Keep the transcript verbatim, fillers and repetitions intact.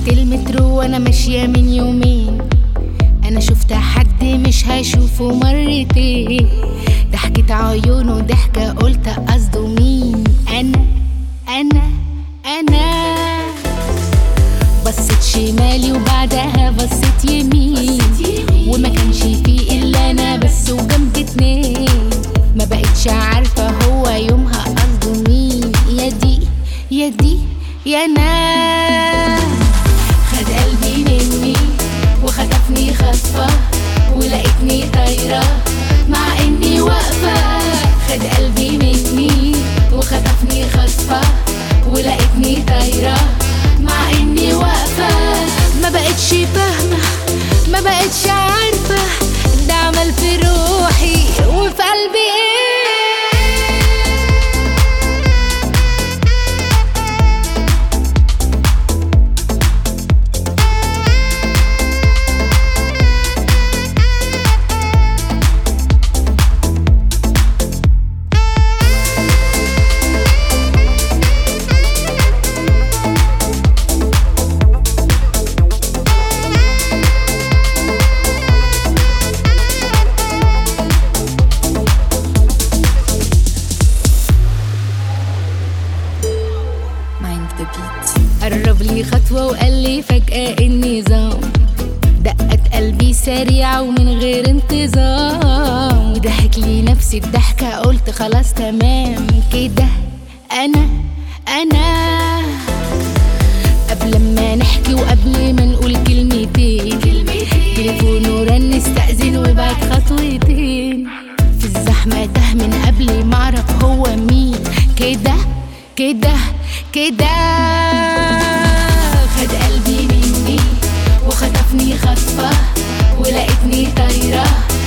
المترو وانا ماشية من يومين، انا شفت حد مش هشوفه مرتين، ضحكة عيونه ضحكة قلت قصده مين؟ انا انا انا بصيت شمالي وبعدها بصيت يمين، وما كانش فيه الا انا بس وجنب اتنين، ما بقتش عارفة هو يومها قصده مين. يا دي يا دي يا ناس، خد قلبي مني وخطفني خطفة ولقيتني طايرة مع اني واقفة، خد قلبي مني وخطفني خطفة ولقيتني طايرة مع اني واقفة، ما بقتش فاهمة ما بقتش عارفة ده عمل في روحي وفي قلبي ايه. قرب لي خطوة وقال لي فجأة النظام، دقت قلبي سريعة ومن غير انتظام، وضحك لي نفس الضحكة قلت خلاص تمام كده أنا أنا قبل ما نحكي وقبل ما نقول كلمتين تليفونه رن استأذن وبعد خطوتين، في الزحمة ده من قبل ما اعرف هو مين، كده كده كده خد قلبي مني وخطفني خطفة ولقيتني طايرة